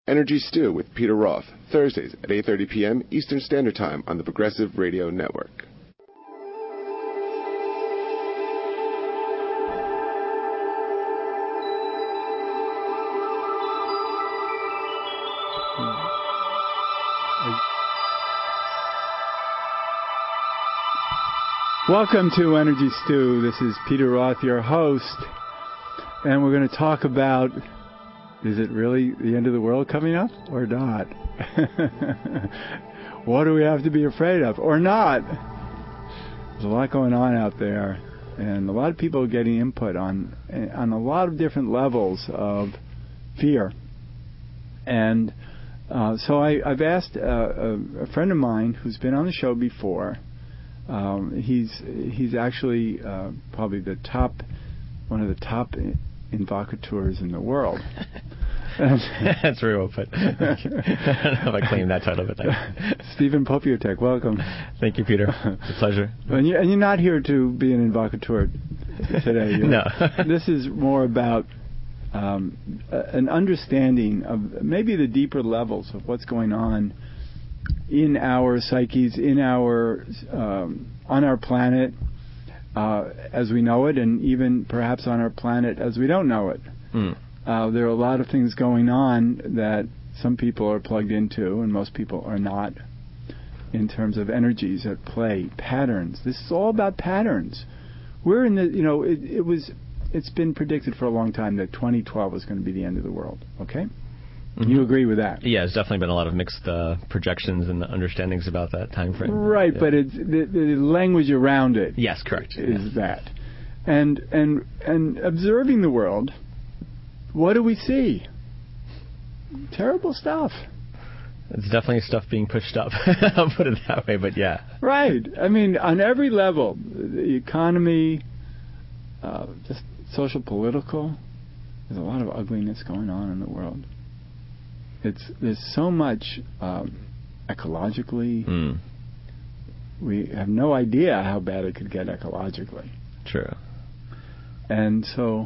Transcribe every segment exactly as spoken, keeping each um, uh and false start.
Energy Stew with Peter Roth, Thursdays at eight thirty p.m. Eastern Standard Time on the Progressive Radio Network. Welcome to Energy Stew. This is Peter Roth, your host, and we're going to talk about, is it really the end of the world coming up or not? What do we have to be afraid of or not? There's a lot going on out there, and a lot of people are getting input on on a lot of different levels of fear. And uh, so I, I've asked uh, a, a friend of mine who's been on the show before. Um, he's he's actually uh, probably the top, one of the top invocateurs in the world. That's very well put. I don't know if I claim that title, but thanks. Stephen Popiotek, welcome. Thank you, Peter. It's a pleasure. And, you, and you're not here to be an invocateur today. You're, no. This is more about um, an understanding of maybe the deeper levels of what's going on in our psyches, in our um, on our planet uh, as we know it, and even perhaps on our planet as we don't know it. Mm. Uh, there are a lot of things going on that some people are plugged into, and most people are not, in terms of energies at play, patterns. This is all about patterns. We're in the, you know, it, it was, it's been predicted for a long time that twenty twelve was going to be the end of the world. Okay. Mm-hmm. You agree with that? Yeah, there's definitely been a lot of mixed uh, projections and understandings about that time frame. Right, yeah. But it's the, the language around it. Yes, correct. Is yeah. that, and and and observing the world, what do we see? Terrible stuff. It's definitely stuff being pushed up. I'll put it that way, but yeah. Right. I mean, on every level, the economy, uh, just social, political. There's a lot of ugliness going on in the world. It's there's so much um, ecologically. Mm. We have no idea how bad it could get ecologically. True. And so,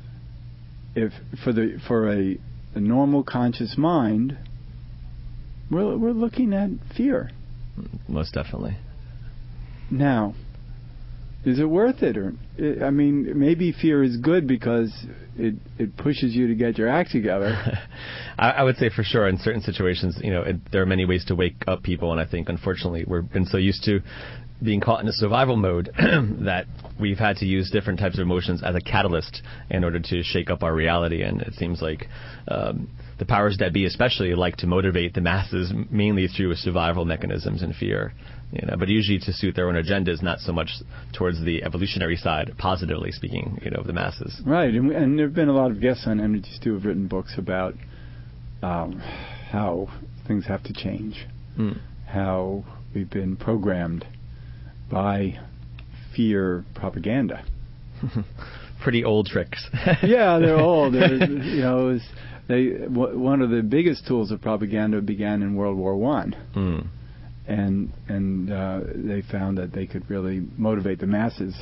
if for the for a, a normal conscious mind, we're we're looking at fear. Most definitely. Now, is it worth it? Or I mean, maybe fear is good because it it pushes you to get your act together. I, I would say for sure in certain situations, you know, it, there are many ways to wake up people, and I think unfortunately we've been so used to being caught in a survival mode that we've had to use different types of emotions as a catalyst in order to shake up our reality. And it seems like um, the powers that be especially like to motivate the masses mainly through survival mechanisms and fear. You know, but usually to suit their own agendas, not so much towards the evolutionary side, positively speaking, you know, of the masses. Right, and, and there have been a lot of guests on Energy Stew who have written books about um, how things have to change, mm. how we've been programmed by fear propaganda. Pretty old tricks. Yeah, they're old. They're, you know, it was, they w- one of the biggest tools of propaganda began in World War One. Mm. And and uh, they found that they could really motivate the masses,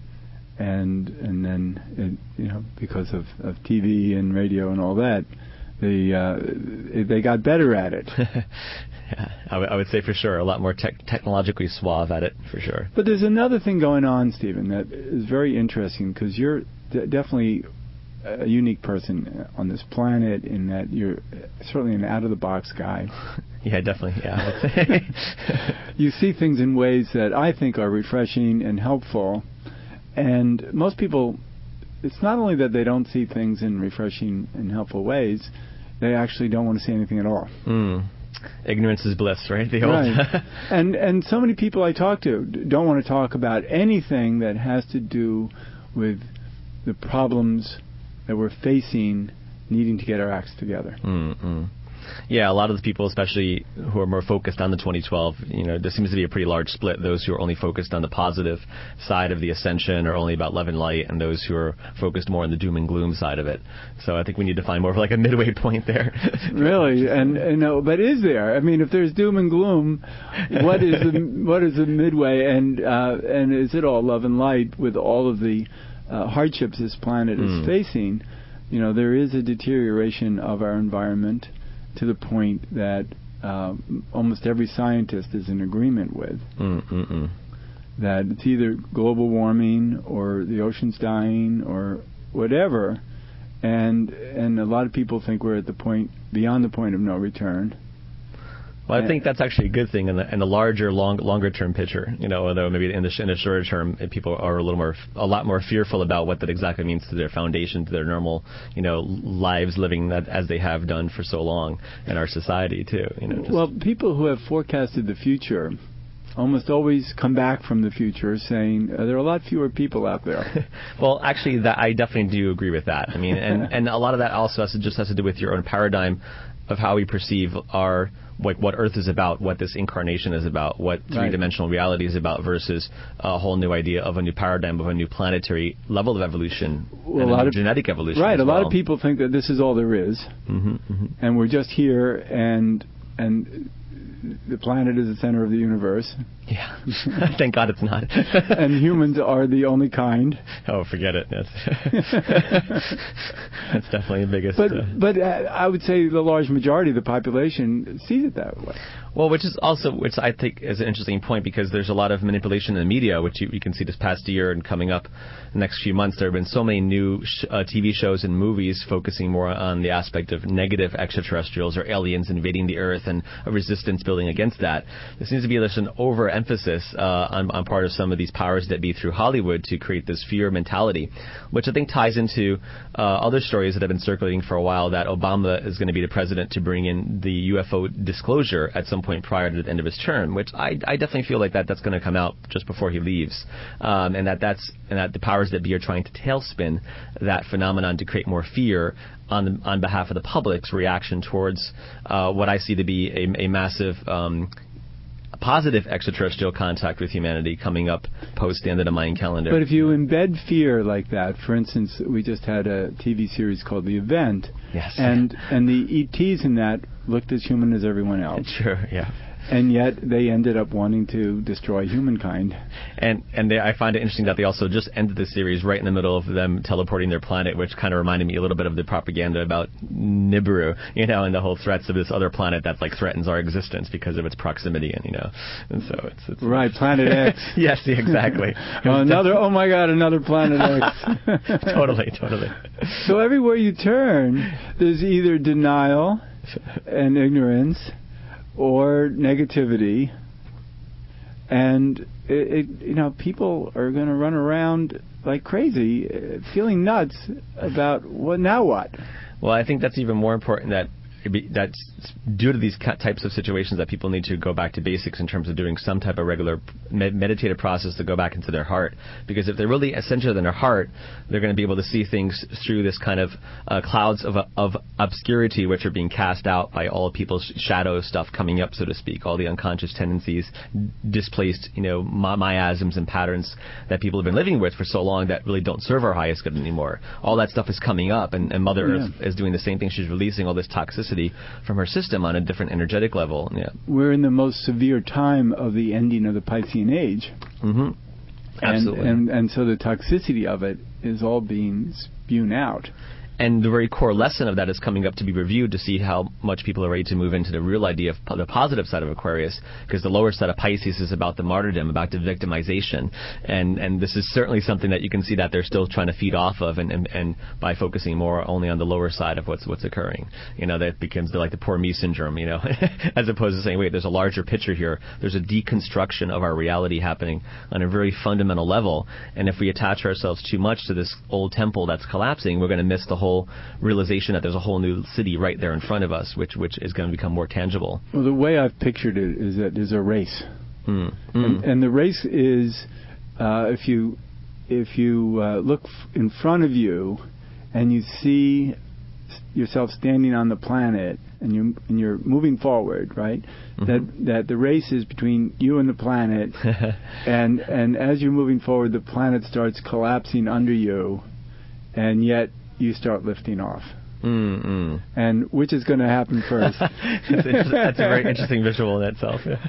and and then it, you know because of, of T V and radio and all that, they uh, they got better at it. Yeah, I, w- I would say for sure a lot more tech technologically suave at it for sure. But there's another thing going on, Stephen, that is very interesting because you're d- definitely a unique person on this planet in that you're certainly an out-of-the-box guy. Yeah, definitely. Yeah, I would say. You see things in ways that I think are refreshing and helpful. And most people, it's not only that they don't see things in refreshing and helpful ways, they actually don't want to see anything at all. Mm. Ignorance is bliss, right? The right. and and so many people I talk to don't want to talk about anything that has to do with the problems that we're facing, needing to get our acts together. Mm-hmm. Yeah, a lot of the people, especially who are more focused on the twenty twelve, you know, there seems to be a pretty large split. Those who are only focused on the positive side of the ascension, or only about love and light, and those who are focused more on the doom and gloom side of it. So I think we need to find more of like a midway point there. Really, and you know, but is there? I mean, if there's doom and gloom, what is the what is the midway, and uh, and is it all love and light with all of the uh, hardships this planet mm. is facing? You know, there is a deterioration of our environment. to the point that um, almost every scientist is in agreement with. Mm-mm-mm. That it's either global warming or the ocean's dying or whatever, and and a lot of people think we're at the point beyond the point of no return. Well, I think that's actually a good thing in the in the larger, long, longer term picture. You know, although maybe in the in the shorter term, people are a little more, a lot more fearful about what that exactly means to their foundation, to their normal, you know, lives living that as they have done for so long in our society too. You know. Just well, people who have forecasted the future almost always come back from the future saying uh, there are a lot fewer people out there. Well, actually, that I definitely do agree with that. I mean, and, and a lot of that also has to, just has to do with your own paradigm of how we perceive our, like, what Earth is about, what this incarnation is about, what three-dimensional reality is about, versus a whole new idea of a new paradigm, of a new planetary level of evolution, well, and a, a, lot new of genetic evolution. Right, as a lot well. of people think that this is all there is, mm-hmm, mm-hmm. and we're just here, and and the planet is the center of the universe. Yeah. Thank God it's not. And humans are the only kind. Oh, forget it. That's, that's definitely the biggest. But, uh, but uh, I would say the large majority of the population sees it that way. Well, which is also, which I think is an interesting point, because there's a lot of manipulation in the media, which you, you can see this past year and coming up the next few months. There have been so many new sh- uh, T V shows and movies focusing more on the aspect of negative extraterrestrials or aliens invading the Earth and a resistance building against that. There seems to be there's an overemphasis uh, on, on part of some of these powers that be through Hollywood to create this fear mentality, which I think ties into uh, other stories that have been circulating for a while, that Obama is going to be the president to bring in the U F O disclosure at some point prior to the end of his term, which I, I definitely feel like that that's going to come out just before he leaves, um, and that that's and that the powers that be are trying to tailspin that phenomenon to create more fear on the, on behalf of the public's reaction towards uh, what I see to be a, a massive um, positive extraterrestrial contact with humanity coming up post the end of the Mayan calendar. But if you embed fear like that, for instance, we just had a T V series called The Event, yes, and and the E Ts in that looked as human as everyone else. Sure, yeah. And yet they ended up wanting to destroy humankind. And and they, I find it interesting that they also just ended the series right in the middle of them teleporting their planet, which kind of reminded me a little bit of the propaganda about Nibiru, you know, and the whole threats of this other planet that like threatens our existence because of its proximity, and you know, and so it's, it's right, Planet X. Yes, exactly. oh, another. Oh my God, another Planet X. Totally, totally. So everywhere you turn, there's either denial and ignorance, or negativity, and it, it, you know, people are going to run around like crazy, uh, feeling nuts about what now what. Well, I think that's even more important, that that's due to these types of situations that people need to go back to basics in terms of doing some type of regular med- meditative process to go back into their heart. Because if they're really essential in their heart, they're going to be able to see things through this kind of uh, clouds of of obscurity, which are being cast out by all people's shadow stuff coming up, so to speak, all the unconscious tendencies, displaced, you know, mi- miasms and patterns that people have been living with for so long that really don't serve our highest good anymore. All that stuff is coming up, and, and Mother yeah. Earth is doing the same thing. She's releasing all this toxicity from her system on a different energetic level. Yeah. We're in the most severe time of the ending of the Piscean Age. Mm-hmm. Absolutely. And, and, and so the toxicity of it is all being spewed out. And the very core lesson of that is coming up to be reviewed to see how much people are ready to move into the real idea of po- the positive side of Aquarius, because the lower side of Pisces is about the martyrdom, about the victimization. And and this is certainly something that you can see that they're still trying to feed off of, and, and, and by focusing more only on the lower side of what's what's occurring. You know, that becomes the, like the poor me syndrome, you know, as opposed to saying, wait, there's a larger picture here. There's a deconstruction of our reality happening on a very fundamental level. And if we attach ourselves too much to this old temple that's collapsing, we're going to miss the whole realization that there's a whole new city right there in front of us, which which is going to become more tangible. Well, the way I've pictured it is that there's a race, mm. Mm. And, and the race is uh, if you if you uh, look f- in front of you and you see yourself standing on the planet and you and you're moving forward, right? Mm-hmm. That that the race is between you and the planet, and and as you're moving forward, the planet starts collapsing under you, and yet you start lifting off. Mm-mm. And which is going to happen first? that's, that's a very interesting visual in itself. Yeah.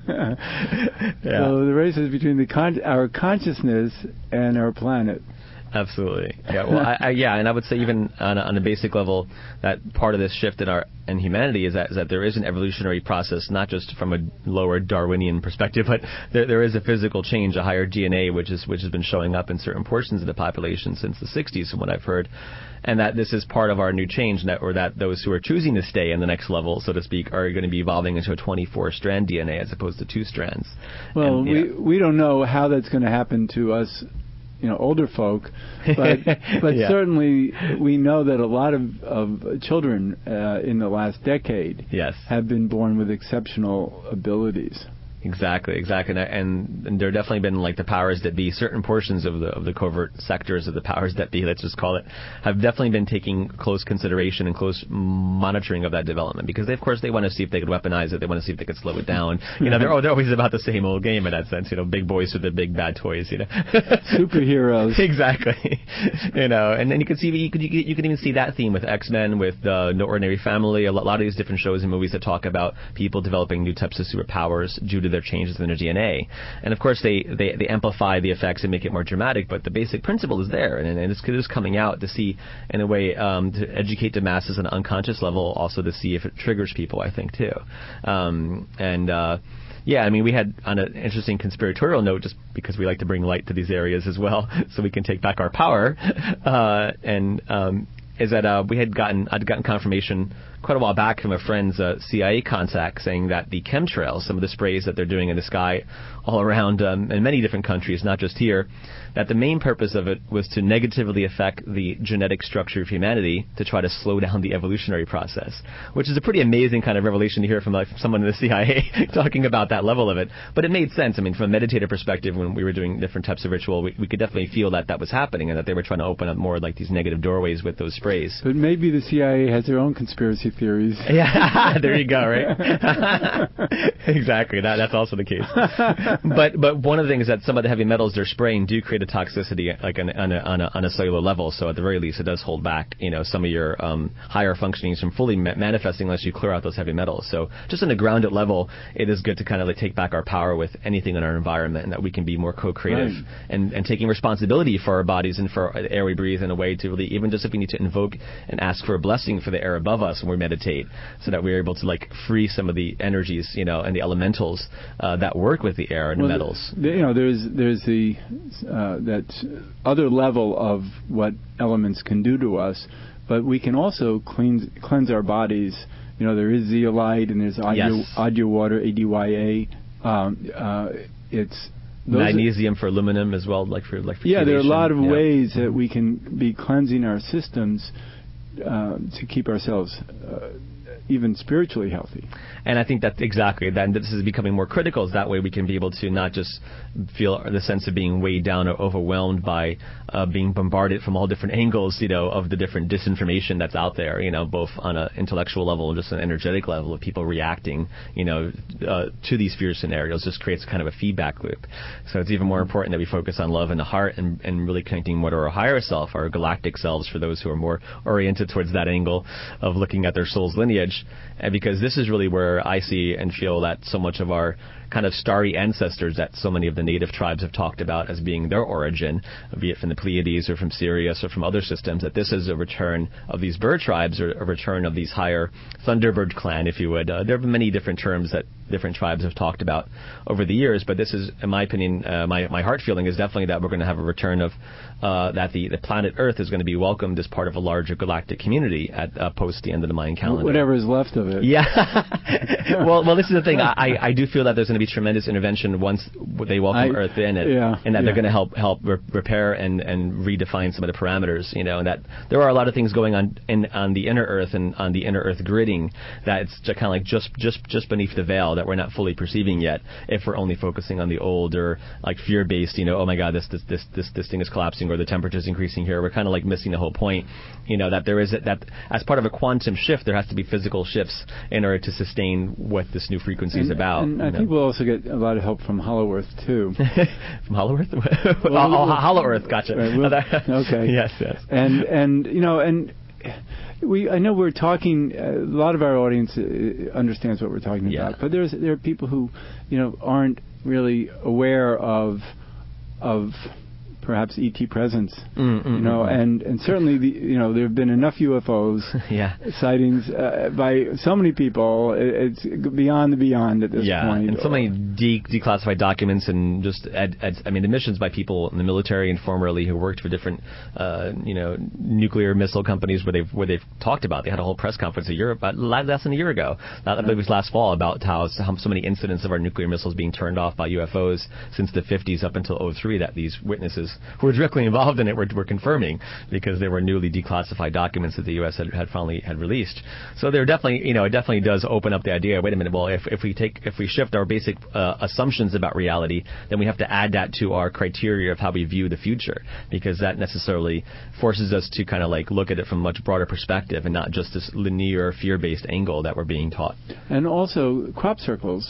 So the race is between the con- our consciousness and our planet. Absolutely. Yeah. Well, I, I, yeah, and I would say even on a, on a basic level, that part of this shift in our in humanity is that is that there is an evolutionary process, not just from a lower Darwinian perspective, but there there is a physical change, a higher D N A, which is which has been showing up in certain portions of the population since the sixties, from what I've heard, and that this is part of our new change, that, or that those who are choosing to stay in the next level, so to speak, are going to be evolving into a twenty-four strand D N A as opposed to two strands. Well, and, we know. we don't know how that's going to happen to us, you know, older folk, but but yeah. certainly we know that a lot of of children uh, in the last decade yes. have been born with exceptional abilities. Exactly, exactly, and, and, and there have definitely been like the powers that be. Certain portions of the of the covert sectors of the powers that be, let's just call it, have definitely been taking close consideration and close monitoring of that development, because they, of course they want to see if they could weaponize it. They want to see if they could slow it down. You know, they're oh, they're always about the same old game in that sense. You know, big boys with the big bad toys. You know, superheroes. Exactly. You know, and then you can see you could you could, you could even see that theme with X-Men, with uh, No Ordinary Family, a lot of these different shows and movies that talk about people developing new types of superpowers due to their changes in their D N A. And of course they, they, they amplify the effects and make it more dramatic, but the basic principle is there, and, and it's, it's coming out to see, in a way, um, to educate the masses on an unconscious level, also to see if it triggers people, I think, too. Um, and uh, yeah, I mean, we had, on an interesting conspiratorial note, just because we like to bring light to these areas as well, so we can take back our power, uh, and um, is that uh, we had gotten, I'd gotten confirmation quite a while back from a friend's uh, C I A contact saying that the chemtrails, some of the sprays that they're doing in the sky all around um, in many different countries, not just here, that the main purpose of it was to negatively affect the genetic structure of humanity to try to slow down the evolutionary process, which is a pretty amazing kind of revelation to hear from, like, from someone in the C I A talking about that level of it. But it made sense. I mean, from a meditative perspective, when we were doing different types of ritual, we, we could definitely feel that that was happening, and that they were trying to open up more like these negative doorways with those sprays. But maybe the C I A has their own conspiracy theories. Yeah, there you go, right? Exactly, that that's also the case. But but one of the things is that some of the heavy metals they're spraying do create a toxicity, like on, on, a, on, a, on a cellular level. So at the very least, it does hold back, you know, some of your um, higher functionings from fully ma- manifesting unless you clear out those heavy metals. So just on a grounded level, it is good to kind of like take back our power with anything in our environment, and that we can be more co-creative right. and, and taking responsibility for our bodies and for the air we breathe, in a way to really, even just if we need to invoke and ask for a blessing for the air above us when we meditate, so that we're able to like free some of the energies, you know, and the elementals uh, that work with the air and well, the metals. The, you know, there's there's the uh, that other level of what elements can do to us, but we can also cleanse cleanse our bodies. You know, there is zeolite and there's Adya, yes. Adya water, A D Y A. Um, uh, it's magnesium are, for aluminum as well, like for like for yeah. chelation. There are a lot of yeah. ways that we can be cleansing our systems uh, to keep ourselves Uh, even spiritually healthy. And I think that's exactly that. This is becoming more critical. Is that way we can be able to not just feel the sense of being weighed down or overwhelmed by uh, being bombarded from all different angles, you know, of the different disinformation that's out there, you know, both on an intellectual level and just an energetic level of people reacting, you know, uh, to these fear scenarios. Just creates kind of a feedback loop. So it's even more important that we focus on love in the heart and, and really connecting more to our higher self, our galactic selves, for those who are more oriented towards that angle of looking at their soul's lineage. And because this is really where I see and feel that so much of our kind of starry ancestors that so many of the native tribes have talked about as being their origin, be it from the Pleiades or from Sirius or from other systems, that this is a return of these bird tribes, or a return of these higher Thunderbird clan, if you would. Uh, there are many different terms that different tribes have talked about over the years, but this is, in my opinion, uh, my, my heart feeling is definitely that we're going to have a return of uh, that the, the planet Earth is going to be welcomed as part of a larger galactic community at uh, post the end of the Mayan calendar. Whatever is left of it. Yeah. well, well, this is the thing. I, I do feel that there's going to be tremendous intervention once they welcome I, Earth in it, yeah, and that yeah. they're going to help help re- repair and, and redefine some of the parameters. You know, and that there are a lot of things going on in on the inner Earth and on the inner Earth gridding that it's kind of like just just just beneath the veil that we're not fully perceiving yet. If we're only focusing on the older, like fear-based, you know, oh my God, this this this this this thing is collapsing or the temperature's increasing here. We're kind of like missing the whole point. You know, that there is a, that as part of a quantum shift, there has to be physical shifts in order to sustain what this new frequency and, is about. And I know? think we'll also get a lot of help from Hollow Earth too. From Hollow Earth? Well, oh, oh, Hollow Earth, gotcha. Right, we'll, okay. Yes, yes. And and you know and. We, I know we're talking. Uh, a lot of our audience uh, understands what we're talking yeah. about, but there's there are people who, you know, aren't really aware of of perhaps E T presence. Mm-mm-mm. You know, and and certainly the, you know there have been enough U F Os yeah. sightings uh, by so many people. It, it's beyond the beyond at this yeah. point. And so many de- declassified documents and just ed- ed- I mean admissions by people in the military and formerly who worked for different uh, you know nuclear missile companies where they've where they've talked about. They had a whole press conference a year about less than a year ago. I believe it was last fall about how, how so many incidents of our nuclear missiles being turned off by U F Os since the fifties up until oh three that these witnesses who were directly involved in it were, were confirming because they were newly declassified documents that the U S had, had finally had released. So there definitely, you know, it definitely does open up the idea. Wait a minute. Well, if if we take if we shift our basic uh, assumptions about reality, then we have to add that to our criteria of how we view the future, because that necessarily forces us to kind of like look at it from a much broader perspective and not just this linear fear-based angle that we're being taught. And also crop circles.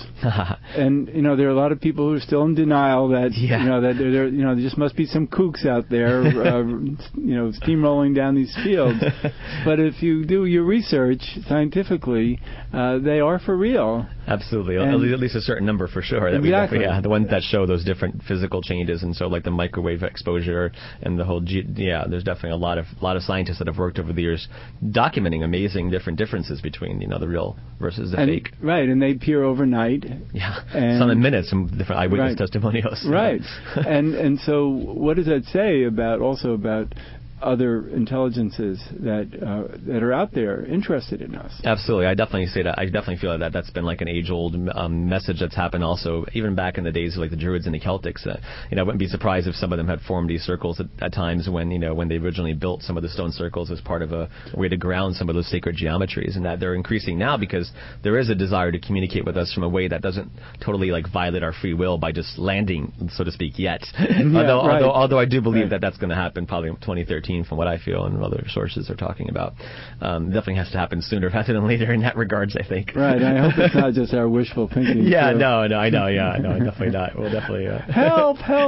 And you know there are a lot of people who are still in denial that yeah. you know that there, there you know there just must be some kooks out there uh, you know steamrolling down these fields. But if you do your research scientifically, uh, they are for real. Absolutely, and at least a certain number for sure. That exactly. We, yeah, the ones that show those different physical changes, and so like the microwave exposure and the whole. Ge- yeah, there's definitely a lot of lot of scientists that have worked over the years documenting amazing different differences between you know the real versus the and, fake. Right, and they appear overnight. Yeah, and some in minutes, some different eyewitness right. testimonials. Right, and and so what does that say about also about other intelligences that uh, that are out there interested in us? Absolutely, I definitely say that. I definitely feel that that's been like an age-old um, message that's happened also, even back in the days of like the Druids and the Celtics. Uh, you know, I wouldn't be surprised if some of them had formed these circles at, at times when you know when they originally built some of the stone circles as part of a way to ground some of those sacred geometries, and that they're increasing now because there is a desire to communicate with us from a way that doesn't totally like violate our free will by just landing, so to speak, yet. Yeah, although, right. although, although I do believe right. that that's going to happen probably in twenty thirteen. From what I feel and other sources are talking about. Um, definitely has to happen sooner rather than later in that regards, I think. Right, I hope it's not just our wishful thinking. yeah, so. no, no, I know, yeah, no, definitely not. We'll definitely... Uh... Help, help!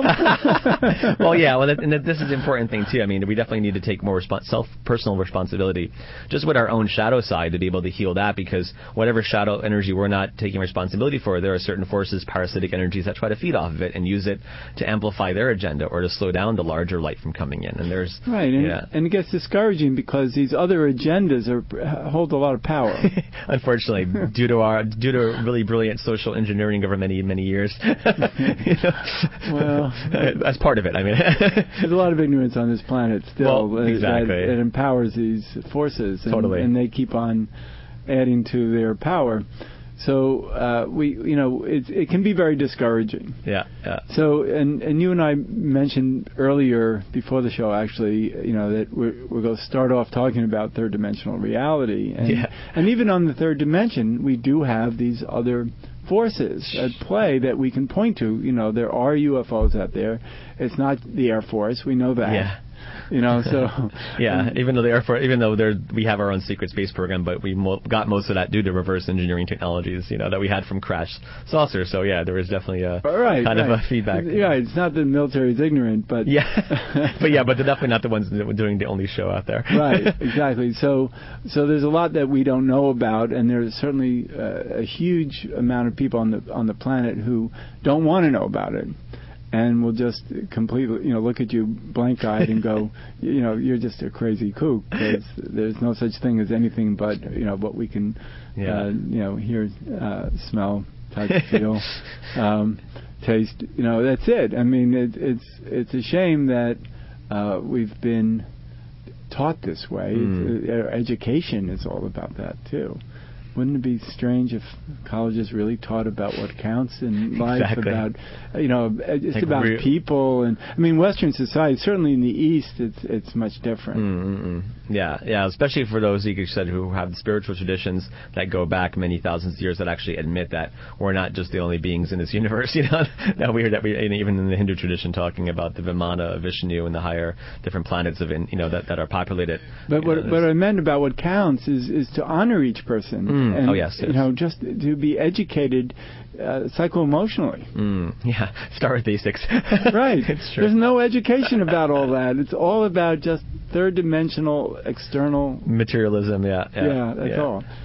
well, yeah, well, that, and that this is an important thing, too. I mean, we definitely need to take more respons- self-personal responsibility just with our own shadow side to be able to heal that, because whatever shadow energy we're not taking responsibility for, there are certain forces, parasitic energies that try to feed off of it and use it to amplify their agenda or to slow down the larger light from coming in. And there's... Right, and, yeah. and it gets discouraging because these other agendas are hold a lot of power. Unfortunately, due to our due to really brilliant social engineering over many many years. you know, well, as part of it, I mean, there's a lot of ignorance on this planet still. Well, exactly. That, that empowers these forces, and, totally, and they keep on adding to their power. So uh, we, you know, it, it can be very discouraging. Yeah, yeah. So, and and you and I mentioned earlier before the show, actually, you know, that we're we're going to start off talking about third dimensional reality, and yeah. and even on the third dimension, we do have these other forces at play that we can point to. You know, there are U F Os out there. It's not the Air Force. We know that. Yeah. You know, so yeah. Even though the Air Force, even though there we have our own secret space program, but we mo- got most of that due to reverse engineering technologies, you know, that we had from crash saucers. So yeah, there was definitely a right, kind right. of a feedback. Yeah, it's not that the military is ignorant, but yeah, but yeah, but they're definitely not the ones that were doing the only show out there. Right, exactly. So, so there's a lot that we don't know about, and there's certainly uh, a huge amount of people on the on the planet who don't want to know about it. And will just completely, you know, look at you blank-eyed and go, you know, you're just a crazy kook, because there's no such thing as anything but, you know, what we can, yeah. uh, you know, hear, uh, smell, touch, feel, um, taste. You know, that's it. I mean, it, it's it's a shame that uh, we've been taught this way. Mm. It's, uh, education is all about that too. Wouldn't it be strange if colleges really taught about what counts in life, exactly. about, you know, just like about real- people? And I mean, Western society, certainly in the East, it's it's much different. Mm-mm. Yeah, yeah, especially for those, like you said, who have spiritual traditions that go back many thousands of years that actually admit that we're not just the only beings in this universe. You know, that weird that we, even in the Hindu tradition, talking about the Vimana, Vishnu, and the higher different planets of, you know, that, that are populated. But what, know, what I meant about what counts is is to honor each person. Mm. And, oh yes, yes, you know, just to be educated uh, psycho-emotionally. Mm. Yeah, start with basics. Right. It's true. There's no education about all that. It's all about just third-dimensional, external materialism. Yeah, yeah, yeah that's yeah. all.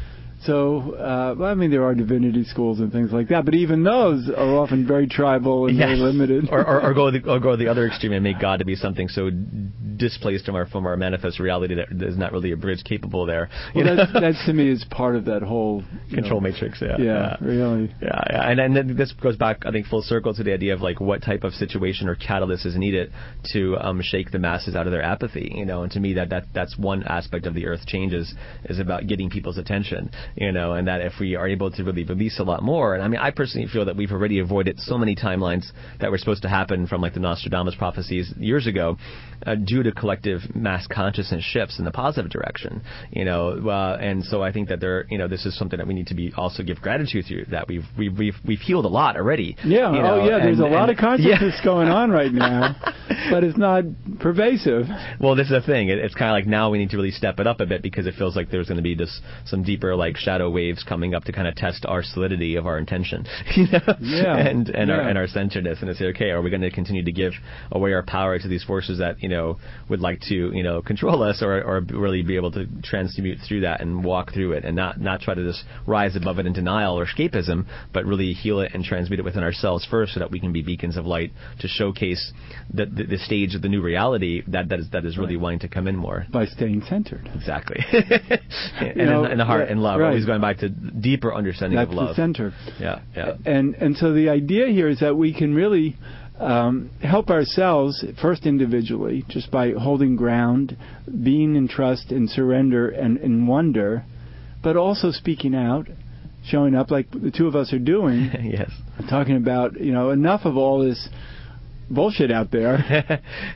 So, uh, well, I mean, there are divinity schools and things like that, but even those are often very tribal and yes. very limited. or, or, or go the, or go the other extreme and make God to be something so displaced from our from our manifest reality that there's not really a bridge capable there. Well, that's, that to me is part of that whole control know, matrix. Yeah, yeah, yeah, really. Yeah, yeah. And and then this goes back, I think, full circle to the idea of like what type of situation or catalyst is needed to um, shake the masses out of their apathy. You know, and to me that, that that's one aspect of the Earth changes is about getting people's attention. You know, and that if we are able to really release a lot more, and I mean, I personally feel that we've already avoided so many timelines that were supposed to happen from like the Nostradamus prophecies years ago, uh, due to collective mass consciousness shifts in the positive direction. You know, uh, and so I think that there, you know, this is something that we need to be also give gratitude to, that we've we've we've, we've healed a lot already. Yeah. You know, oh yeah. There's and, a lot and, of consciousness yeah. going on right now, but it's not pervasive. Well, this is the thing. It, it's kind of like now we need to really step it up a bit because it feels like there's going to be this some deeper like shadow waves coming up to kind of test our solidity of our intention, you know, yeah. and and yeah. our and our centeredness, and to say, okay, are we going to continue to give away our power to these forces that you know would like to you know control us, or or really be able to transmute through that and walk through it, and not not try to just rise above it in denial or escapism, but really heal it and transmute it within ourselves first, so that we can be beacons of light to showcase the the, the stage of the new reality that that is that is really right. wanting to come in more by staying centered. Exactly, and know, in, in the heart yeah, and love. Right. Always going back to deeper understanding That's of love. the center. Yeah, yeah. And and so the idea here is that we can really um, help ourselves first individually, just by holding ground, being in trust and surrender and, and wonder, but also speaking out, showing up like the two of us are doing. Yes. Talking about, you know, enough of all this bullshit out there.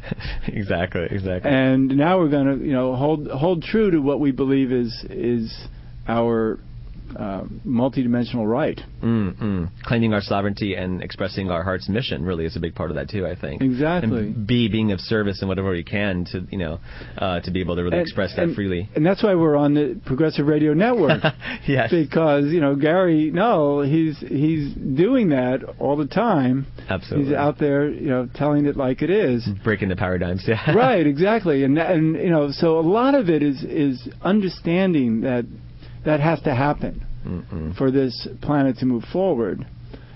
Exactly, exactly. And now we're going to, you know, hold hold true to what we believe is is our uh, multidimensional right. Mm, mm. Claiming our sovereignty and expressing our heart's mission really is a big part of that too, I think. Exactly. And be being of service in whatever we can to, you know, uh, to be able to really and, express that and, freely. And that's why we're on the Progressive Radio Network. Yes. Because, you know, Gary, no, he's he's doing that all the time. Absolutely. He's out there, you know, telling it like it is. Breaking the paradigms, yeah. Right, exactly. And and you know, so a lot of it is is understanding that that has to happen Mm-mm. for this planet to move forward,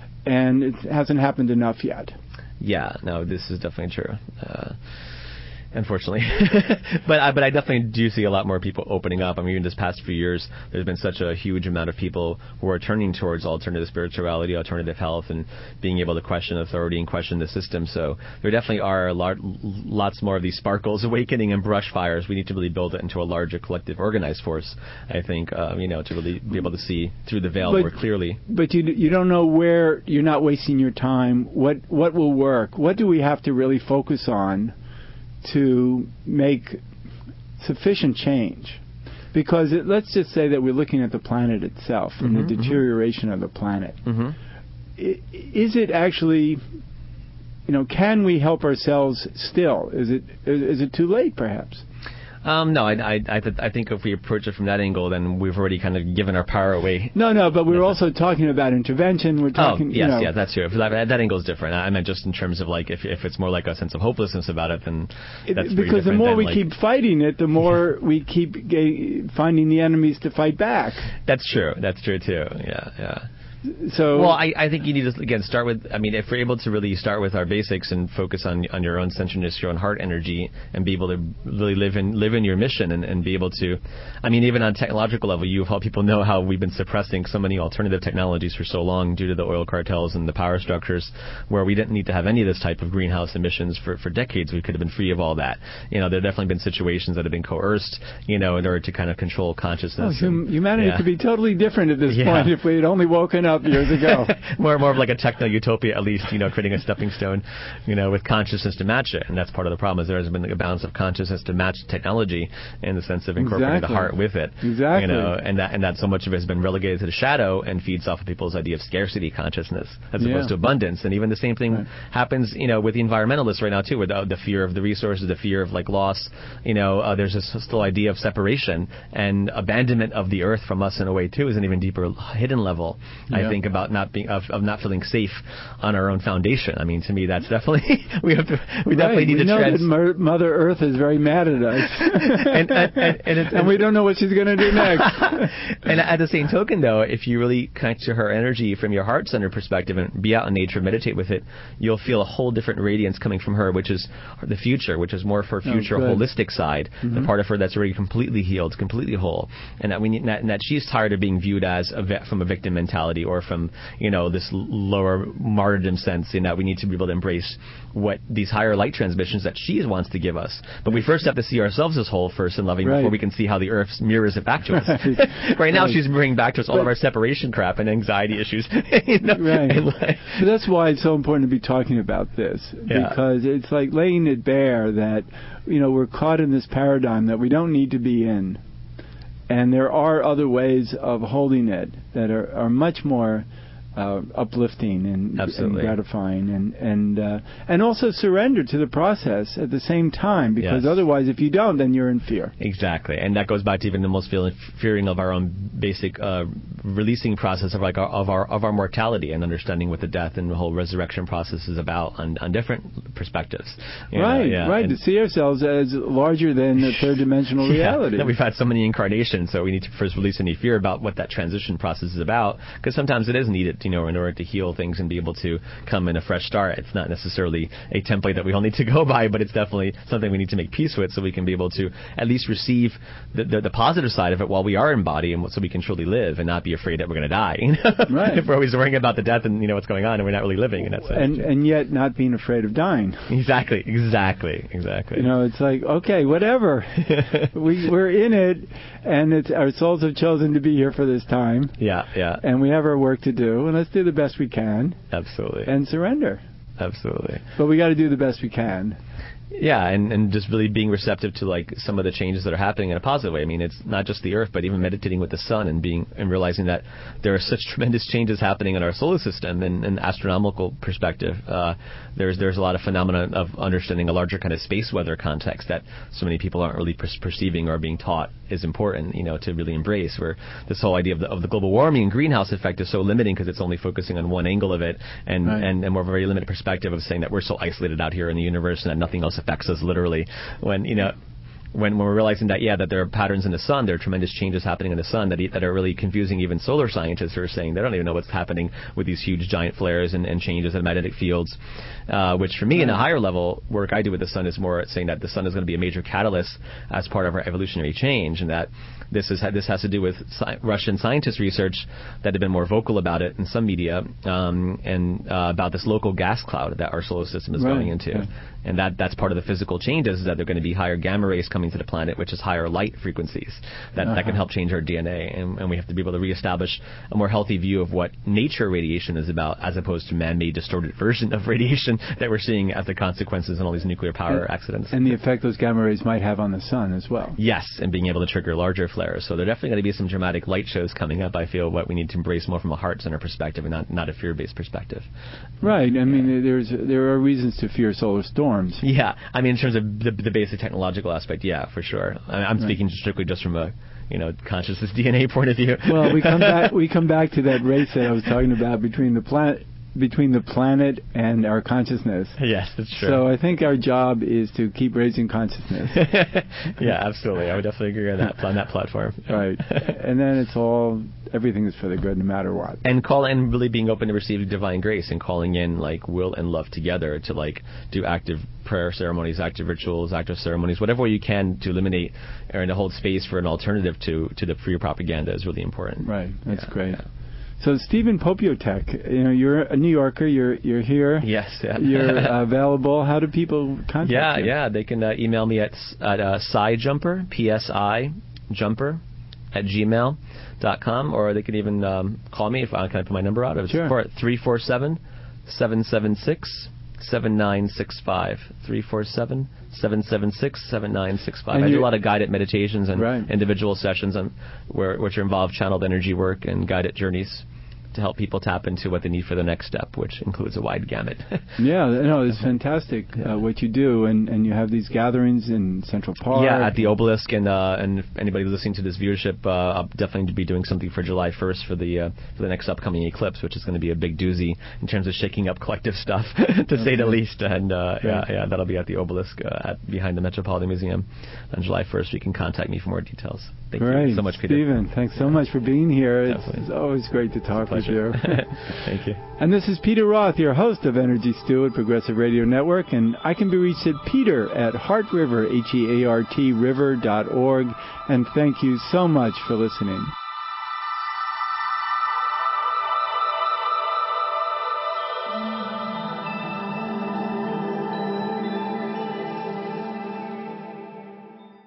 and it hasn't happened enough yet. Yeah, no, this is definitely true. Uh, unfortunately. but I, but I definitely do see a lot more people opening up. I mean, even this past few years, there's been such a huge amount of people who are turning towards alternative spirituality, alternative health, and being able to question authority and question the system. So there definitely are a lot, lots more of these sparkles awakening and brush fires. We need to really build it into a larger collective organized force, I think, um, you know, to really be able to see through the veil but, more clearly. But you you don't know where you're not wasting your time. What what will work? What do we have to really focus on to make sufficient change? Because it, let's just say that we're looking at the planet itself and mm-hmm, the deterioration mm-hmm. of the planet. Mm-hmm. Is it actually, you know, can we help ourselves still? Is it is it too late, perhaps? Um, no, I, I, I, th- I think if we approach it from that angle, then we've already kind of given our power away. No, no, but we're also talking about intervention. We're talking, oh, yes, you know, yeah, that's true. If that, that angle is different. I meant just in terms of like if if it's more like a sense of hopelessness about it, then that's it, pretty because the different more than, we like, keep fighting it, the more we keep ga- finding the enemies to fight back. That's true. That's true too. Yeah, yeah. So well, I, I think you need to again start with. I mean, if we're able to really start with our basics and focus on on your own centeredness, your own heart energy, and be able to really live in live in your mission and, and be able to. I mean, even on a technological level, you've helped people know how we've been suppressing so many alternative technologies for so long due to the oil cartels and the power structures, where we didn't need to have any of this type of greenhouse emissions for for decades. We could have been free of all that. You know, there have definitely been situations that have been coerced, you know, in order to kind of control consciousness. Oh, and, humanity yeah. could be totally different at this yeah. point if we had only woken up years ago. more more of like a techno utopia, at least, you know, creating a stepping stone, you know, with consciousness to match it. And that's part of the problem, is there has been a balance of consciousness to match technology in the sense of incorporating exactly. the heart with it. Exactly. You know, and that and that so much of it has been relegated to the shadow and feeds off of people's idea of scarcity consciousness as yeah. opposed to abundance. And even the same thing right. happens, you know, with the environmentalists right now too, with the, the fear of the resources, the fear of like loss. You know, uh, there's this still idea of separation and abandonment of the earth from us in a way too, is an even deeper hidden level. Yeah. I think about not being of, of not feeling safe on our own foundation. I mean, to me, that's definitely we have to we right. definitely need we to know trans- that Mer- Mother Earth is very mad at us, and, and, and, and, it's, and we don't know what she's going to do next. And at the same token, though, if you really connect to her energy from your heart center perspective and be out in nature, meditate with it, you'll feel a whole different radiance coming from her, which is the future, which is more for future oh, holistic side, mm-hmm. the part of her that's already completely healed, completely whole, and that we need, and that she's tired of being viewed as a ve- from a victim mentality or from, you know, this lower martyrdom sense, in that we need to be able to embrace what these higher light transmissions that she wants to give us. But we first have to see ourselves as whole first and loving, right. before we can see how the earth mirrors it back to us. Right, right now, right. she's bringing back to us all but, of our separation crap and anxiety issues. You know? Right. And like, but that's why it's so important to be talking about this, yeah. because it's like laying it bare that, you know, we're caught in this paradigm that we don't need to be in. And there are other ways of holding it that are, are much more uh, uplifting and, and gratifying, and and uh, and also surrender to the process at the same time, because yes. otherwise, if you don't, then you're in fear. Exactly, and that goes back to even the most feeling, fearing of our own basic uh, releasing process of like our, of our of our mortality and understanding what the death and the whole resurrection process is about on, on different perspectives. You right, know, yeah. right. And to see ourselves as larger than the third dimensional yeah, reality. That we've had so many incarnations, so we need to first release any fear about what that transition process is about, because sometimes it is needed, you know, in order to heal things and be able to come in a fresh start. It's not necessarily a template that we all need to go by, but it's definitely something we need to make peace with, so we can be able to at least receive the, the, the positive side of it while we are in body, and so we can truly live and not be afraid that we're going to die. You know? Right. If we're always worrying about the death and, you know, what's going on, and we're not really living in that sense. And, and yet not being afraid of dying. Exactly, exactly, exactly. You know, it's like, okay, whatever. we, we're in it, and it's our souls have chosen to be here for this time. Yeah, yeah. And we have our work to do, and let's do the best we can. Absolutely. And surrender. Absolutely. But we got to do the best we can. Yeah, and, and just really being receptive to like some of the changes that are happening in a positive way. I mean, it's not just the Earth, but even meditating with the sun and being and realizing that there are such tremendous changes happening in our solar system in an astronomical perspective. Uh, there's there's a lot of phenomena of understanding a larger kind of space weather context that so many people aren't really per- perceiving or being taught is important, you know, to really embrace. Where this whole idea of the, of the global warming and greenhouse effect is so limiting because it's only focusing on one angle of it, and right. and, and more of a very limited perspective of saying that we're so isolated out here in the universe and that nothing else affects us literally, when you know when, when we're realizing that yeah that there are patterns in the sun, there are tremendous changes happening in the sun that that are really confusing even solar scientists who are saying they don't even know what's happening with these huge giant flares and, and changes in magnetic fields, uh, which for me right. in a higher level work I do with the sun is more saying that the sun is going to be a major catalyst as part of our evolutionary change, and that this is this has to do with sci- Russian scientist research that have been more vocal about it in some media, um, and uh, about this local gas cloud that our solar system is right. going into. Yeah. And that that's part of the physical changes, is that there are going to be higher gamma rays coming to the planet, which is higher light frequencies that, uh-huh. that can help change our D N A. And, and we have to be able to reestablish a more healthy view of what nature radiation is about, as opposed to man-made distorted version of radiation that we're seeing as the consequences in all these nuclear power and, accidents. And the effect those gamma rays might have on the sun as well. Yes, and being able to trigger larger flares. So there are definitely going to be some dramatic light shows coming up, I feel, what we need to embrace more from a heart center perspective and not, not a fear-based perspective. Right. I mean, there's there are reasons to fear solar storms. Yeah. I mean, in terms of the, the basic technological aspect, yeah, for sure. I, I'm speaking right. strictly just from a, you know, consciousness D N A point of view. Well, we come back we come back to that race that I was talking about between the planet between the planet and our consciousness. Yes, that's true. So I think our job is to keep raising consciousness. Yeah, absolutely. I would definitely agree on that on that platform. Right. And then it's all everything is for the good no matter what. And call and really being open to receiving divine grace and calling in like will and love together to like do active prayer ceremonies, active rituals, active ceremonies, whatever way you can to eliminate or to hold space for an alternative to, to the free propaganda is really important. Right. That's yeah, great. Yeah. So Stephen Popiotek, you know, you're a New Yorker. You're you're here. Yes. Yeah. You're available. How do people contact yeah, you? Yeah, yeah. They can uh, email me at at uh, PsiJumper, P S I Jumper, at gmail dot com, or they can even um, call me if I can I put my number out. It's sure. three four seven, seven seven six, seven nine six five. three four seven, seven seven six, seven nine six five. I do a lot of guided meditations and right. individual sessions on, where which involve channeled energy work and guided journeys. to help people tap into what they need for the next step, which includes a wide gamut. Yeah, no, it's fantastic uh, what you do, and, and you have these gatherings in Central Park. Yeah, at the Obelisk, and uh, and if anybody listening to this viewership, uh, I'll definitely be doing something for July first for the uh, for the next upcoming eclipse, which is going to be a big doozy in terms of shaking up collective stuff, to okay. say the least. And uh, yeah, yeah, that'll be at the Obelisk uh, at, behind the Metropolitan Museum on July first. You can contact me for more details. Thank Great. you so much, Peter. Stephen, thanks so much for being here. It's, it's always great to talk with you. Thank you. And this is Peter Roth, your host of Energy Stew at Progressive Radio Network, and I can be reached at Peter at Heart River, H E A R T river dot org. And thank you so much for listening.